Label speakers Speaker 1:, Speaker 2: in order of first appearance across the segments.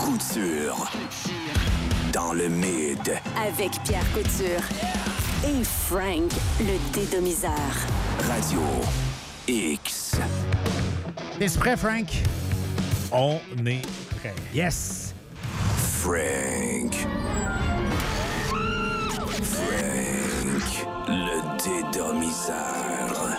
Speaker 1: Couture. Dans le mid.
Speaker 2: Avec Pierre Couture. Et Frank, le dédomiseur.
Speaker 1: Radio X.
Speaker 3: T'es prêt, Frank?
Speaker 4: On est prêt.
Speaker 3: Yes!
Speaker 1: Frank, le dédomiseur.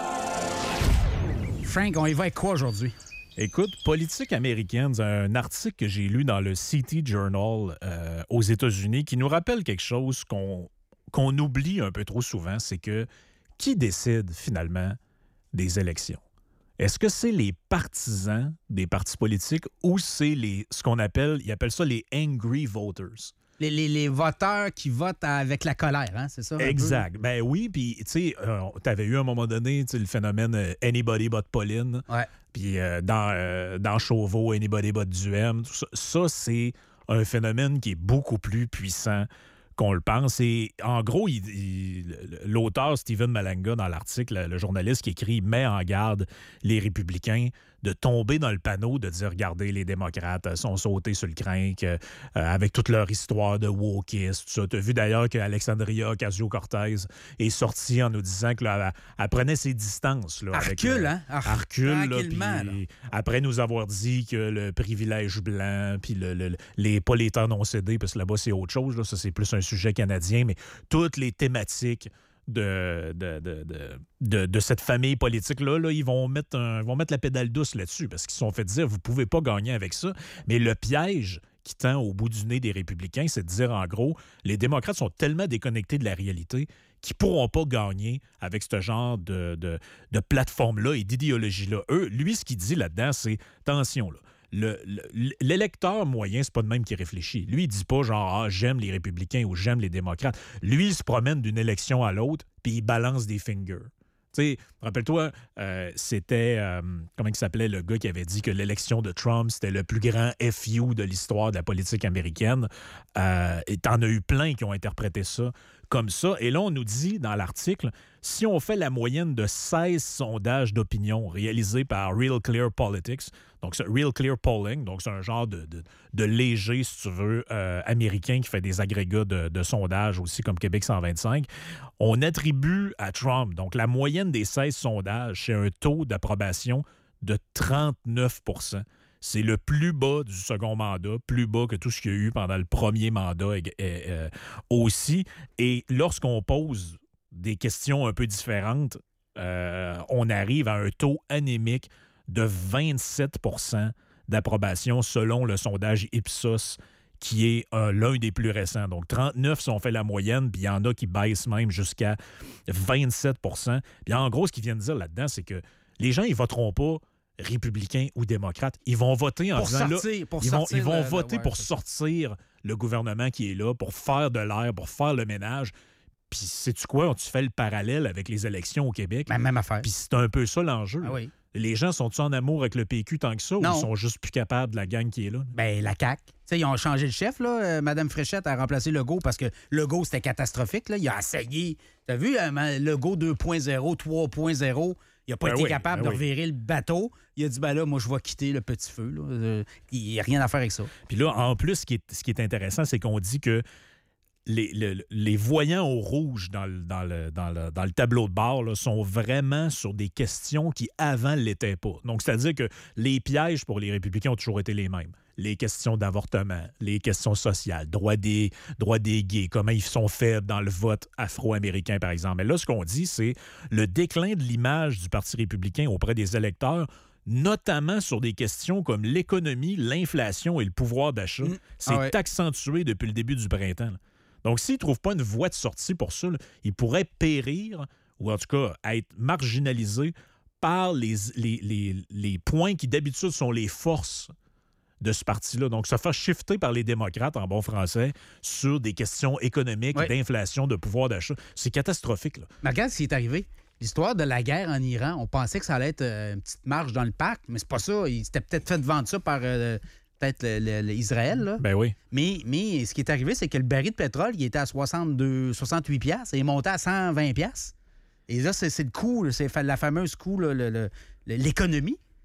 Speaker 3: Frank, on y va avec quoi aujourd'hui?
Speaker 4: Écoute, politique américaine, un article que j'ai lu dans le City Journal aux États-Unis qui nous rappelle quelque chose qu'on oublie un peu trop souvent, c'est que qui décide finalement des élections? Est-ce que c'est les partisans des partis politiques ou c'est ce qu'on appelle, ils appellent ça les angry voters?
Speaker 3: Les voteurs qui votent avec la colère, hein, c'est ça?
Speaker 4: Exact. Ben oui, puis tu sais, t'avais eu à un moment donné le phénomène Anybody but Pauline.
Speaker 3: Ouais.
Speaker 4: Puis dans Chauveau, Anybody but Duhem. Tout ça, ça, c'est un phénomène qui est beaucoup plus puissant qu'on le pense. Et en gros, l'auteur Stephen Malanga, dans l'article, le journaliste qui écrit, met en garde les républicains de tomber dans le panneau de dire, regardez, les démocrates sont sautés sur le crinque avec toute leur histoire de wokisme, tout ça. Tu as vu d'ailleurs qu'Alexandria Ocasio-Cortez est sortie en nous disant qu'elle prenait ses distances. Là,
Speaker 3: recule, hein?
Speaker 4: Recule, là, puis après nous avoir dit que le privilège blanc, puis pas les terres non cédées, parce que là-bas, c'est autre chose. Là, ça, c'est plus un sujet canadien, mais toutes les thématiques de cette famille politique-là, là, ils vont mettre la pédale douce là-dessus parce qu'ils se sont fait dire, vous pouvez pas gagner avec ça. Mais le piège qui tend au bout du nez des républicains, c'est de dire, en gros, les démocrates sont tellement déconnectés de la réalité qu'ils pourront pas gagner avec ce genre de plateforme-là et d'idéologie-là. Lui, ce qu'il dit là-dedans, c'est, attention, là, l'électeur moyen, c'est pas de même qui réfléchit. Lui, il dit pas genre « j'aime les républicains » ou « j'aime les démocrates ». Lui, il se promène d'une élection à l'autre, puis il balance des fingers. Tu sais, rappelle-toi, c'était... comment il s'appelait le gars qui avait dit que l'élection de Trump, c'était le plus grand FU de l'histoire de la politique américaine. Et t'en as eu plein qui ont interprété ça comme ça. Et là, on nous dit dans l'article, si on fait la moyenne de 16 sondages d'opinion réalisés par Real Clear Politics, donc Real Clear Polling, donc c'est un genre de léger, si tu veux, américain qui fait des agrégats de sondages aussi comme Québec 125, on attribue à Trump, donc la moyenne des 16 sondages, c'est un taux d'approbation de 39 %. C'est le plus bas du second mandat, plus bas que tout ce qu'il y a eu pendant le premier mandat aussi. Et lorsqu'on pose des questions un peu différentes, on arrive à un taux anémique de 27 % d'approbation selon le sondage Ipsos, qui est l'un des plus récents. Donc, 39 si on fait la moyenne, puis il y en a qui baissent même jusqu'à 27 %. Puis en gros, ce qu'ils viennent dire là-dedans, c'est que les gens, ils voteront pas républicains ou démocrates. Ils vont voter en disant... Ils vont voter pour sortir le gouvernement qui est là, pour faire de l'air, pour faire le ménage. Puis, sais-tu quoi? Tu fais le parallèle avec les élections au Québec.
Speaker 3: Ben, même affaire.
Speaker 4: Puis c'est un peu ça l'enjeu.
Speaker 3: Ah oui.
Speaker 4: Les gens sont-ils en amour avec le PQ tant que ça,
Speaker 3: non,
Speaker 4: ou ils sont juste plus capables de la gang qui est là?
Speaker 3: Ben, la CAQ. T'sais, ils ont changé le chef, là. Madame Fréchette a remplacé Legault parce que Legault, c'était catastrophique. Là. Il a essayé. T'as vu, Legault 2.0, 3.0, il n'a pas été capable de revirer le bateau. Il a dit, ben là, moi, je vais quitter le petit feu. Là. Il n'y a rien à faire avec ça.
Speaker 4: Puis là, en plus, ce qui est intéressant, c'est qu'on dit que les voyants au rouge dans le tableau de bord là, sont vraiment sur des questions qui, avant, ne l'étaient pas. Donc, c'est-à-dire que les pièges pour les républicains ont toujours été les mêmes. Les questions d'avortement, les questions sociales, droits des gays, comment ils sont faibles dans le vote afro-américain, par exemple. Mais là, ce qu'on dit, c'est le déclin de l'image du Parti républicain auprès des électeurs, notamment sur des questions comme l'économie, l'inflation et le pouvoir d'achat. C'est accentué depuis le début du printemps. Là. Donc, s'ils ne trouvent pas une voie de sortie pour ça, là, ils pourraient périr, ou en tout cas être marginalisés par les points qui d'habitude sont les forces de ce parti-là. Donc, se faire shifter par les démocrates, en bon français, sur des questions économiques, d'inflation, de pouvoir d'achat. C'est catastrophique. Là.
Speaker 3: Mais regarde ce qui est arrivé. L'histoire de la guerre en Iran, on pensait que ça allait être une petite marche dans le parc, mais c'est pas ça. Il s'était peut-être fait vendre ça par... peut-être l'Israël, là.
Speaker 4: Ben oui.
Speaker 3: Mais ce qui est arrivé, c'est que le baril de pétrole, il était à 68 piastres et il est monté à 120 piastres. Et là, c'est le coût, c'est la fameuse coût, l'économie.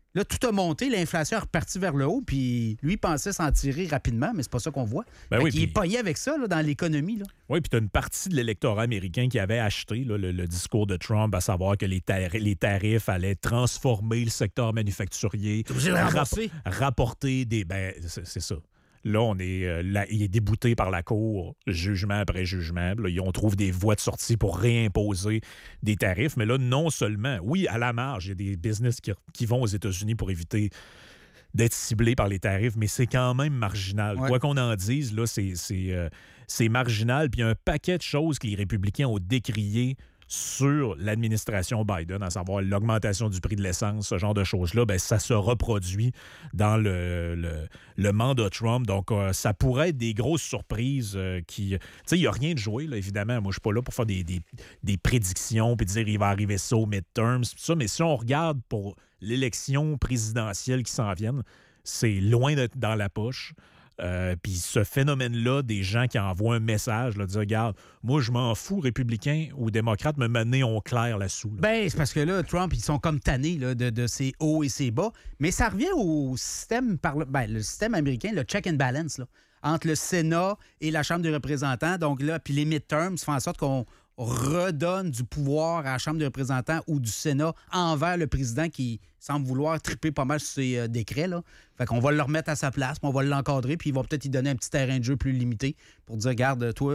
Speaker 3: Là, tout a monté, l'inflation est repartie vers le haut, puis lui, il pensait s'en tirer rapidement, mais c'est pas ça qu'on voit. Il est pogné avec ça là, dans l'économie. Là.
Speaker 4: Oui, puis tu as une partie de l'électorat américain qui avait acheté là, le discours de Trump, à savoir que les tarifs allaient transformer le secteur manufacturier, rapporter des... c'est ça. Là, il est débouté par la Cour, jugement après jugement. Là, on trouve des voies de sortie pour réimposer des tarifs. Mais là, non seulement, oui, à la marge, il y a des business qui vont aux États-Unis pour éviter d'être ciblés par les tarifs, mais c'est quand même marginal. Ouais. Quoi qu'on en dise, là, c'est marginal. Puis il y a un paquet de choses que les républicains ont décriées sur l'administration Biden, à savoir l'augmentation du prix de l'essence, ce genre de choses-là, ça se reproduit dans le mandat Trump. Donc, ça pourrait être des grosses surprises qui... Tu sais, il n'y a rien de joué, là, évidemment. Moi, je ne suis pas là pour faire des prédictions puis dire il va arriver ça au midterms, ça. Mais si on regarde pour l'élection présidentielle qui s'en vient, c'est loin d'être dans la poche. Puis ce phénomène-là, des gens qui envoient un message, là, dire, regarde, moi, je m'en fous, républicains ou démocrates, me mener on clair là-dessous. Là.
Speaker 3: C'est parce que là, Trump, ils sont comme tannés là, de ses hauts et ses bas. Mais ça revient au système, le système américain, le check and balance, là, entre le Sénat et la Chambre des représentants. Donc là, puis les midterms font en sorte qu'on redonne du pouvoir à la Chambre des représentants ou du Sénat envers le président qui semble vouloir triper pas mal sur ses décrets. Là. Fait qu'on va le remettre à sa place, puis on va l'encadrer, puis il va peut-être y donner un petit terrain de jeu plus limité pour dire, regarde, toi,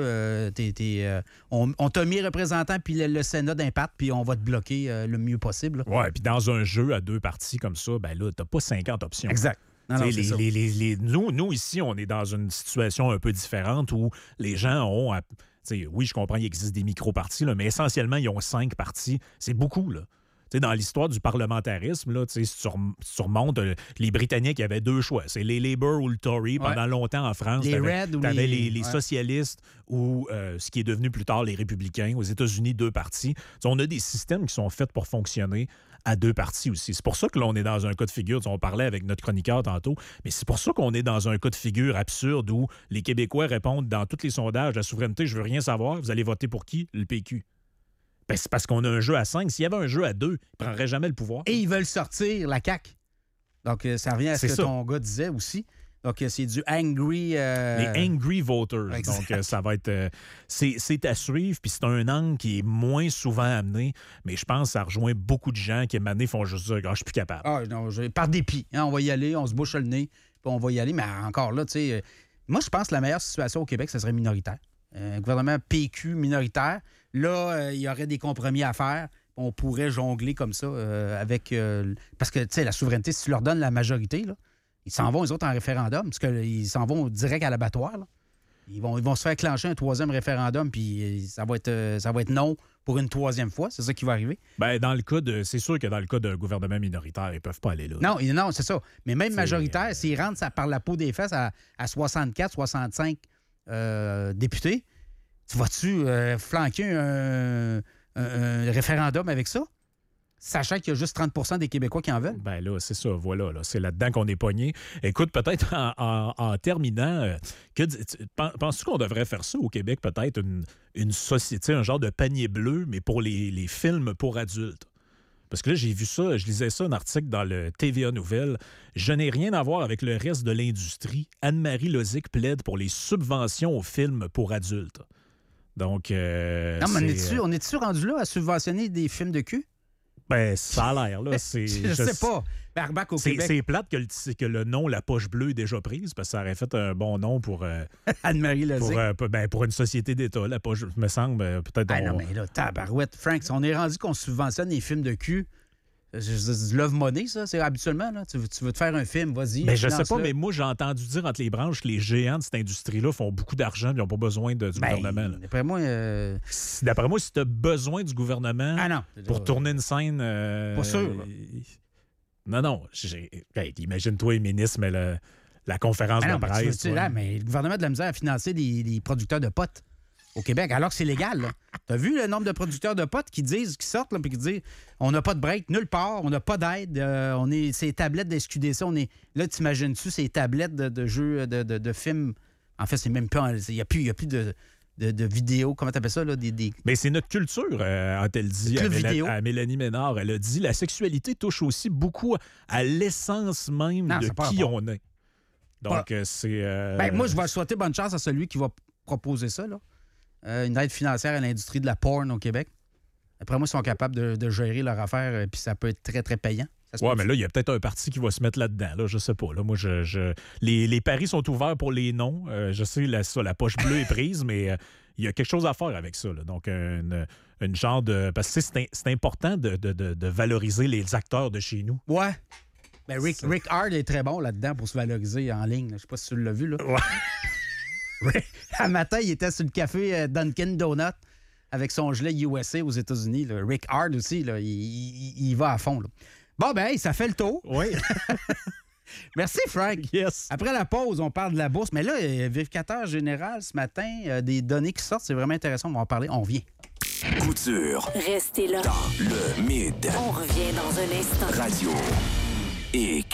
Speaker 3: on t'a mis représentant puis le Sénat d'impact, puis on va te bloquer le mieux possible.
Speaker 4: Oui, puis dans un jeu à deux parties comme ça, là, t'as pas 50 options.
Speaker 3: Exact. Non,
Speaker 4: nous, ici, on est dans une situation un peu différente où les gens ont... oui, je comprends, il existe des micro-partis, là, mais essentiellement, ils ont 5 partis. C'est beaucoup, là. Dans l'histoire du parlementarisme, là, si tu remontes, les Britanniques avaient 2 choix. C'est les Labour ou le Tory. Pendant longtemps, en France, tu avais les socialistes ou ce qui est devenu plus tard les républicains. Aux États-Unis, 2 partis. On a des systèmes qui sont faits pour fonctionner à 2 partis aussi. C'est pour ça que là, on est dans un cas de figure, on parlait avec notre chroniqueur tantôt, mais c'est pour ça qu'on est dans un cas de figure absurde où les Québécois répondent dans tous les sondages, la souveraineté, je veux rien savoir, vous allez voter pour qui? Le PQ. C'est parce qu'on a un jeu à 5. S'il y avait un jeu à 2, ils ne prendraient jamais le pouvoir.
Speaker 3: Et ils veulent sortir la CAQ. Donc, ça revient à ce que ton gars disait aussi. Donc, c'est du angry...
Speaker 4: Les angry voters.
Speaker 3: Exact.
Speaker 4: Donc, ça va être... c'est à suivre, puis c'est un angle qui est moins souvent amené, mais je pense que ça rejoint beaucoup de gens qui, à un moment donné, font juste dire, je suis plus capable.
Speaker 3: Non, par dépit. On va y aller, on se bouche le nez, puis on va y aller. Mais encore là, tu sais, moi, je pense que la meilleure situation au Québec, ce serait minoritaire. Un gouvernement PQ minoritaire. Là, il y aurait des compromis à faire. On pourrait jongler comme ça avec... parce que, tu sais, la souveraineté, si tu leur donnes la majorité, là, ils s'en vont, eux autres, en référendum, parce qu'ils s'en vont direct à l'abattoir. Là. Ils vont se faire clencher un 3e référendum, puis ça va être non pour une 3e fois. C'est ça qui va arriver.
Speaker 4: C'est sûr que dans le cas d'un gouvernement minoritaire, ils ne peuvent pas aller là.
Speaker 3: Non, c'est ça. Mais même majoritaire, s'ils rentrent ça par la peau des fesses à 64, 65 députés, tu vas-tu flanquer un référendum avec ça? Sachant qu'il y a juste 30 des Québécois qui en veulent.
Speaker 4: Là, c'est ça, voilà. Là, c'est là-dedans qu'on est pogné. Écoute, peut-être en terminant, penses-tu qu'on devrait faire ça au Québec, peut-être une société, un genre de panier bleu, mais pour les films pour adultes? Parce que là, j'ai vu ça, je lisais ça, un article dans le TVA Nouvelles. Je n'ai rien à voir avec le reste de l'industrie. Anne-Marie Lozic plaide pour les subventions aux films pour adultes. Donc,
Speaker 3: non, mais on est-tu rendu là à subventionner des films de cul?
Speaker 4: Ça a l'air, là.
Speaker 3: Je sais pas. Barbac au Québec.
Speaker 4: C'est plate que le nom La Poche Bleue est déjà prise, parce que ça aurait fait un bon nom pour...
Speaker 3: Anne-Marie Lozic.
Speaker 4: Pour une société d'État, La Poche, me semble, peut-être...
Speaker 3: non, mais là, tabarouette, Frank, on est rendu qu'on subventionne les films de cul. Du love money, ça, c'est habituellement, là. Tu veux te faire un film, vas-y.
Speaker 4: Je sais pas, mais moi, j'ai entendu dire entre les branches que les géants de cette industrie-là font beaucoup d'argent et ils n'ont pas besoin du gouvernement. Là.
Speaker 3: D'après moi,
Speaker 4: si tu as besoin du gouvernement pour tourner une scène...
Speaker 3: pas sûr.
Speaker 4: Non. Imagine-toi, ministre, mais la conférence de presse.
Speaker 3: Mais le gouvernement a de la misère à financer des producteurs de potes au Québec, alors que c'est légal. Tu as vu le nombre de producteurs de potes qui sortent et qui disent on n'a pas de break nulle part, on n'a pas d'aide, ces tablettes de SQDC, là, t'imagines-tu ces tablettes de jeux, de films? En fait, c'est même pas... Il n'y a plus de vidéos. Comment t'appelles ça? Là?
Speaker 4: Mais c'est notre culture, a-t-elle dit à Mélanie Ménard. Elle a dit la sexualité touche aussi beaucoup à l'essence même de qui on est. Donc, c'est...
Speaker 3: moi, je vais souhaiter bonne chance à celui qui va proposer ça. Là. Une aide financière à l'industrie de la porn au Québec. Après moi, ils sont capables de gérer leur affaire, puis ça peut être très, très payant.
Speaker 4: Oui, mais là, il y a peut-être un parti qui va se mettre là-dedans. Là, je sais pas. Là, moi, les paris sont ouverts pour les noms. Je sais, la poche bleue est prise, mais il y a quelque chose à faire avec ça. Là. Donc, une genre de... Parce que c'est important de valoriser les acteurs de chez nous.
Speaker 3: Ouais. Ben, Rick Hard est très bon là-dedans pour se valoriser en ligne. Je sais pas si tu l'as vu. Là.
Speaker 4: Ouais.
Speaker 3: Un matin, il était sur le café Dunkin' Donut avec son gilet USA aux États-Unis. Là. Rick Hard aussi, là, il va à fond. Là. Bon, ben, ça fait le tour.
Speaker 4: Oui.
Speaker 3: Merci, Frank.
Speaker 4: Yes.
Speaker 3: Après la pause, on parle de la bourse. Mais là, vérificateur général, ce matin, des données qui sortent, c'est vraiment intéressant. On va en parler. On vient.
Speaker 1: Couture.
Speaker 2: Restez là.
Speaker 1: Dans le Mid.
Speaker 2: On revient dans un instant.
Speaker 1: Radio X.